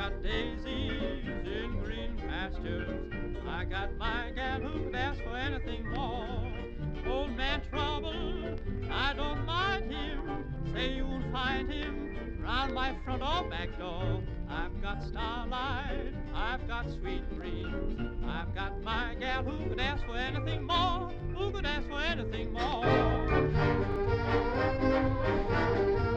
got daisies in green pastures. I got my gal who could ask for anything more. Old man Trouble, I don't mind him. Say you won't find him round my front or back door. I've got starlight, I've got sweet dreams. I've got my gal who could ask for anything more. Who could ask for anything more?